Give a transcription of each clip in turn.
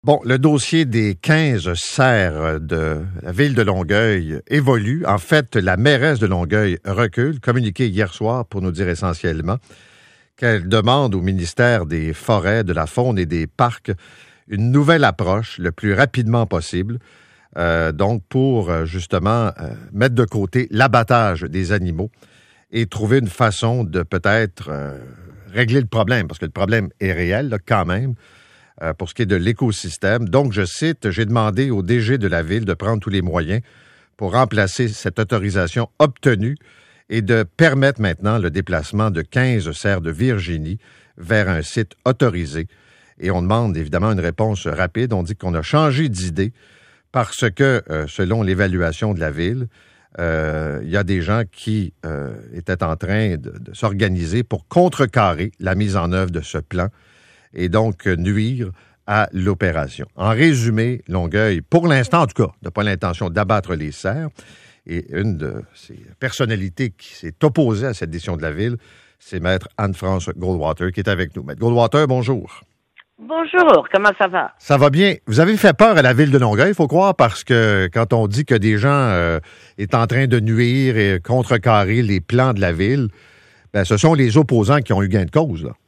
Bon, le dossier des 15 serres de la ville de Longueuil évolue. En fait, la mairesse de Longueuil recule, communiqué hier soir pour nous dire essentiellement qu'elle demande au ministère des Forêts, de la Faune et des Parcs une nouvelle approche le plus rapidement possible, donc pour justement mettre de côté l'abattage des animaux et trouver une façon de peut-être régler le problème, parce que le problème est réel là, quand même. Pour ce qui est de l'écosystème. Donc, je cite, j'ai demandé au DG de la Ville de prendre tous les moyens pour remplacer cette autorisation obtenue et de permettre maintenant le déplacement de 15 cerfs de Virginie vers un site autorisé. Et on demande évidemment une réponse rapide. On dit qu'on a changé d'idée parce que, selon l'évaluation de la Ville, il y a des gens qui étaient en train de s'organiser pour contrecarrer la mise en œuvre de ce plan et donc nuire à l'opération. En résumé, Longueuil, pour l'instant en tout cas, n'a pas l'intention d'abattre les cerfs. Et une de ces personnalités qui s'est opposée à cette décision de la Ville, c'est Maître Anne-France Goldwater qui est avec nous. Maître Goldwater, bonjour. Bonjour, comment ça va? Ça va bien. Vous avez fait peur à la Ville de Longueuil, il faut croire, parce que quand on dit que des gens est en train de nuire et contrecarrer les plans de la Ville, ben, ce sont les opposants qui ont eu gain de cause, là.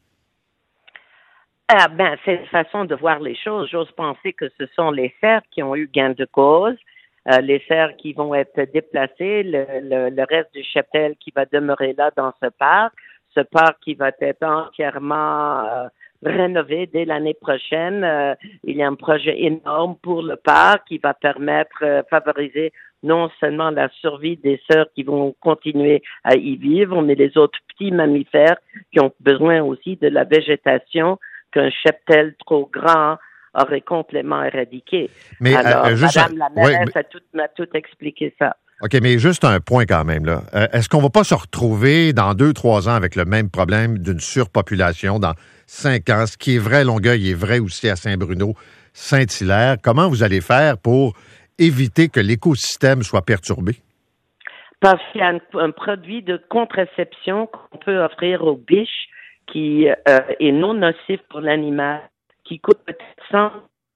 C'est une façon de voir les choses. J'ose penser que ce sont les cerfs qui ont eu gain de cause, les cerfs qui vont être déplacés, le reste du cheptel qui va demeurer là dans ce parc qui va être entièrement rénové dès l'année prochaine. Il y a un projet énorme pour le parc qui va permettre, favoriser non seulement la survie des cerfs qui vont continuer à y vivre, mais les autres petits mammifères qui ont besoin aussi de la végétation qu'un cheptel trop grand aurait complètement éradiqué. Mais alors, Madame la mairesse m'a tout expliqué ça. OK, mais juste un point quand même, là. Est-ce qu'on va pas se retrouver dans 2-3 ans avec le même problème d'une surpopulation dans 5 ans? Ce qui est vrai à Longueuil est vrai aussi à Saint-Bruno, Saint-Hilaire. Comment vous allez faire pour éviter que l'écosystème soit perturbé? Parce qu'il y a un produit de contraception qu'on peut offrir aux biches qui est non nocif pour l'animal, qui coûte peut-être 100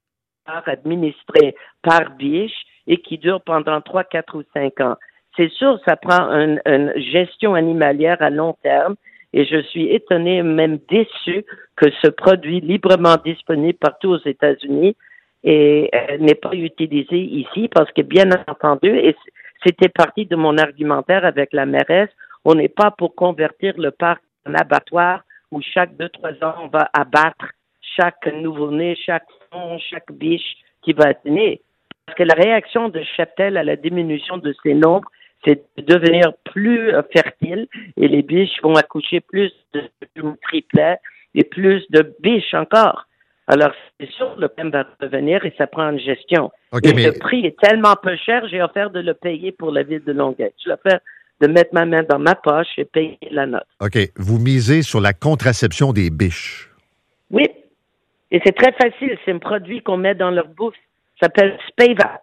$ administré par biche et qui dure pendant 3, 4 ou 5 ans. C'est sûr, ça prend une gestion animalière à long terme et je suis étonnée, même déçue, que ce produit librement disponible partout aux États-Unis n'est pas utilisé ici parce que, bien entendu, et c'était partie de mon argumentaire avec la mairesse, on n'est pas pour convertir le parc en abattoir où chaque 2-3 ans, on va abattre chaque nouveau-né, chaque fond, chaque biche qui va être née. Parce que la réaction de cheptel à la diminution de ces nombres, c'est de devenir plus fertile et les biches vont accoucher plus de triplets et plus de biches encore. Alors, c'est sûr, le problème va revenir et ça prend une gestion. Okay, mais le prix est tellement peu cher, j'ai offert de le payer pour la ville de Longueuil. Je l'ai offert de mettre ma main dans ma poche et payer la note. OK. Vous misez sur la contraception des biches. Oui. Et c'est très facile. C'est un produit qu'on met dans leur bouffe. Ça s'appelle Spayvac.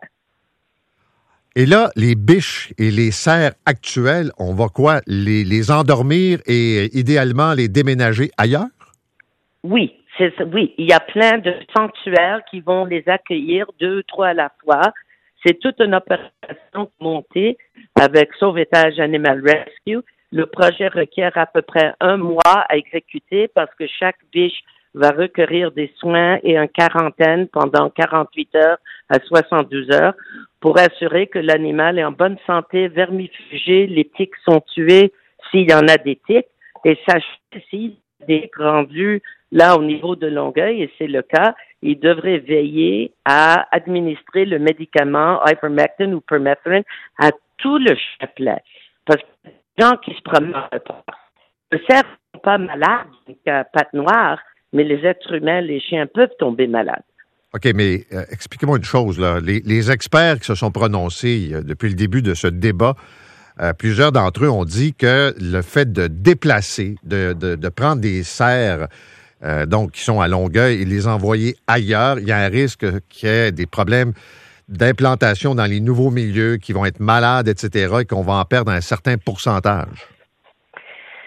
Et là, les biches et les cerfs actuels, on va quoi? Les endormir et idéalement les déménager ailleurs? Oui. Oui. Il y a plein de sanctuaires qui vont les accueillir 2, 3 à la fois. C'est toute une opération montée avec Sauvetage Animal Rescue. Le projet requiert à peu près 1 mois à exécuter parce que chaque biche va requérir des soins et une quarantaine pendant 48 heures à 72 heures pour assurer que l'animal est en bonne santé, vermifugé, les tiques sont tuées s'il y en a des tiques. Et sachez s'il y a des rendus là au niveau de Longueuil, et c'est le cas, il devrait veiller à administrer le médicament ivermectin ou permethrin à tout le chapelet. Parce que les gens qui se promènent dans le parc, les cerfs ne sont pas malades avec pattes noires, mais les êtres humains, les chiens peuvent tomber malades. OK, mais expliquez-moi une chose, là. Les experts qui se sont prononcés depuis le début de ce débat, plusieurs d'entre eux ont dit que le fait de déplacer, de prendre des cerfs donc qui sont à Longueuil et les envoyer ailleurs, il y a un risque qu'il y ait des problèmes d'implantation dans les nouveaux milieux qui vont être malades, etc., et qu'on va en perdre un certain pourcentage.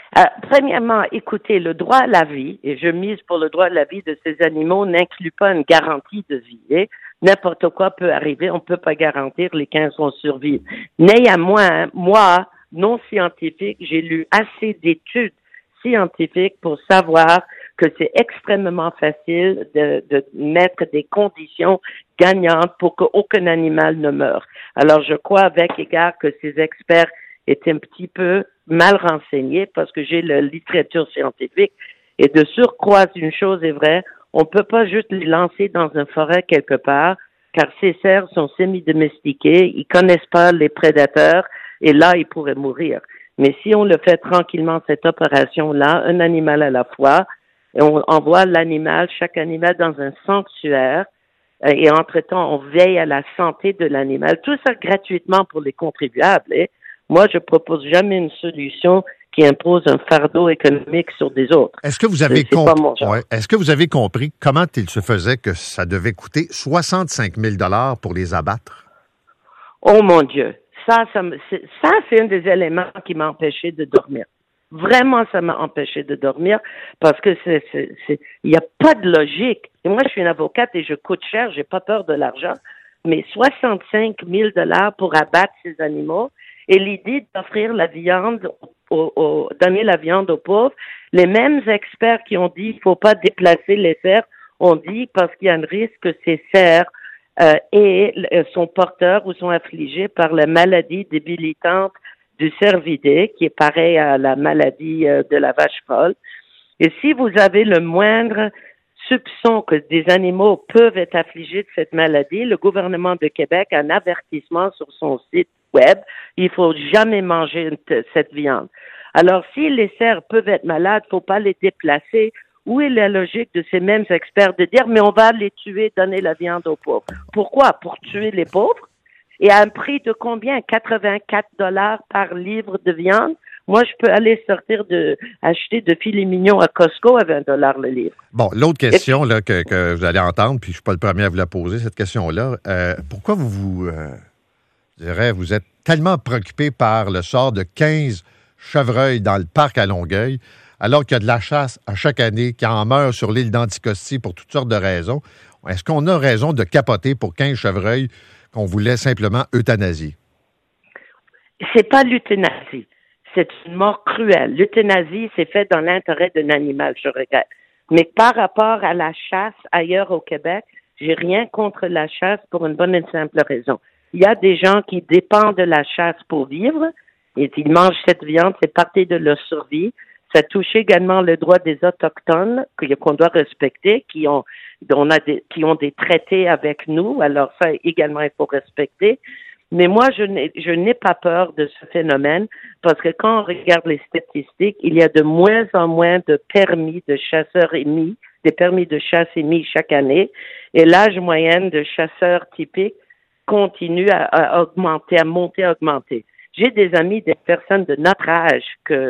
Premièrement, écoutez, le droit à la vie, et je mise pour le droit à la vie de ces animaux, n'inclut pas une garantie de vie. N'importe quoi peut arriver, on ne peut pas garantir les 15 vont survivre. Néanmoins, moi, non scientifique, j'ai lu assez d'études scientifiques pour savoir que c'est extrêmement facile de mettre des conditions gagnantes pour qu'aucun animal ne meure. Alors, je crois avec égard que ces experts étaient un petit peu mal renseignés parce que j'ai la littérature scientifique et de surcroît, une chose est vraie, on peut pas juste les lancer dans une forêt quelque part car ces cerfs sont semi-domestiqués, ils connaissent pas les prédateurs et là, ils pourraient mourir. Mais si on le fait tranquillement, cette opération-là, un animal à la fois, et on envoie chaque animal dans un sanctuaire, et entre-temps, on veille à la santé de l'animal. Tout ça gratuitement pour les contribuables. Moi, je propose jamais une solution qui impose un fardeau économique sur des autres. Est-ce que vous avez Est-ce que vous avez compris comment il se faisait que ça devait coûter 65 000 $ pour les abattre? Oh mon Dieu! Ça, c'est un des éléments qui m'a empêché de dormir. Vraiment, ça m'a empêché de dormir parce que il n'y a pas de logique. Et moi, je suis une avocate et je coûte cher, j'ai pas peur de l'argent, mais 65 000 $ pour abattre ces animaux et l'idée d'offrir la viande, donner la viande aux pauvres, les mêmes experts qui ont dit qu'il faut pas déplacer les cerfs ont dit parce qu'il y a un risque que ces cerfs sont porteurs ou sont affligés par la maladie débilitante du cervidé, qui est pareil à la maladie de la vache folle. Et si vous avez le moindre soupçon que des animaux peuvent être affligés de cette maladie, le gouvernement de Québec a un avertissement sur son site web. Il faut jamais manger cette viande. Alors, si les cerfs peuvent être malades, faut pas les déplacer. Où est la logique de ces mêmes experts de dire, mais on va les tuer, donner la viande aux pauvres? Pourquoi? Pour tuer les pauvres? Et à un prix de combien? 84 $ par livre de viande? Moi, je peux aller acheter de filets mignons à Costco à 20 $ le livre. Bon, l'autre question là, que vous allez entendre, puis je ne suis pas le premier à vous la poser, cette question-là. Pourquoi vous êtes tellement préoccupé par le sort de 15 chevreuils dans le parc à Longueuil, alors qu'il y a de la chasse à chaque année, qui en meurt sur l'île d'Anticosti pour toutes sortes de raisons? Est-ce qu'on a raison de capoter pour 15 chevreuils qu'on voulait simplement euthanasier? C'est pas l'euthanasie. C'est une mort cruelle. L'euthanasie, c'est fait dans l'intérêt d'un animal, je regrette. Mais par rapport à la chasse ailleurs au Québec, j'ai rien contre la chasse pour une bonne et simple raison. Il y a des gens qui dépendent de la chasse pour vivre et ils mangent cette viande, c'est partie de leur survie. Ça touche également le droit des Autochtones qu'on doit respecter, qui ont des traités avec nous. Alors ça également, il faut respecter. Mais moi, je n'ai pas peur de ce phénomène parce que quand on regarde les statistiques, il y a de moins en moins de permis de chasseurs émis, des permis de chasse émis chaque année. Et l'âge moyen de chasseurs typiques continue à augmenter. J'ai des amis, des personnes de notre âge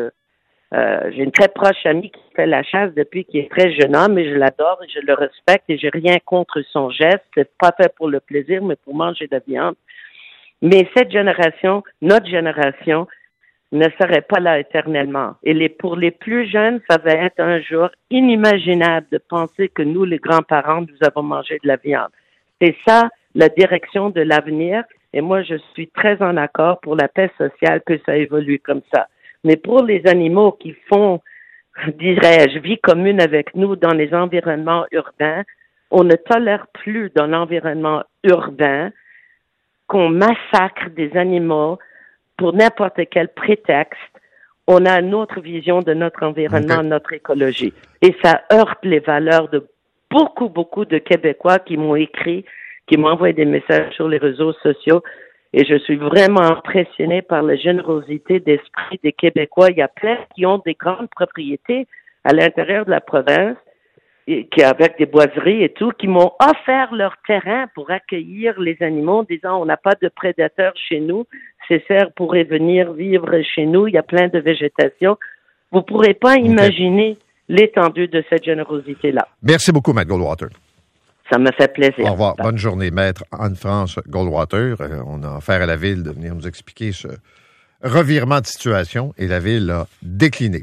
j'ai une très proche amie qui fait la chasse depuis qu'il est très jeune homme et je l'adore et je le respecte et j'ai rien contre son geste. C'est pas fait pour le plaisir, mais pour manger de la viande. Mais notre génération, ne serait pas là éternellement. Et pour les plus jeunes, ça va être un jour inimaginable de penser que nous, les grands-parents, nous avons mangé de la viande. C'est ça, la direction de l'avenir. Et moi, je suis très en accord pour la paix sociale que ça évolue comme ça. Mais pour les animaux qui font, dirais-je, vie commune avec nous dans les environnements urbains, on ne tolère plus dans l'environnement urbain qu'on massacre des animaux pour n'importe quel prétexte. On a une autre vision de notre environnement, notre écologie. Et ça heurte les valeurs de beaucoup de Québécois qui m'ont écrit, qui m'ont envoyé des messages sur les réseaux sociaux. Et je suis vraiment impressionnée par la générosité d'esprit des Québécois. Il y a plein qui ont des grandes propriétés à l'intérieur de la province, avec des boiseries et tout, qui m'ont offert leur terrain pour accueillir les animaux, en disant on n'a pas de prédateurs chez nous, ces cerfs pourraient venir vivre chez nous, il y a plein de végétation. Vous ne pourrez pas imaginer l'étendue de cette générosité-là. Merci beaucoup, Maître Goldwater. Ça me fait plaisir. Au revoir. Bonne journée, Maître Anne-France Goldwater. On a affaire à la Ville de venir nous expliquer ce revirement de situation et la Ville a décliné.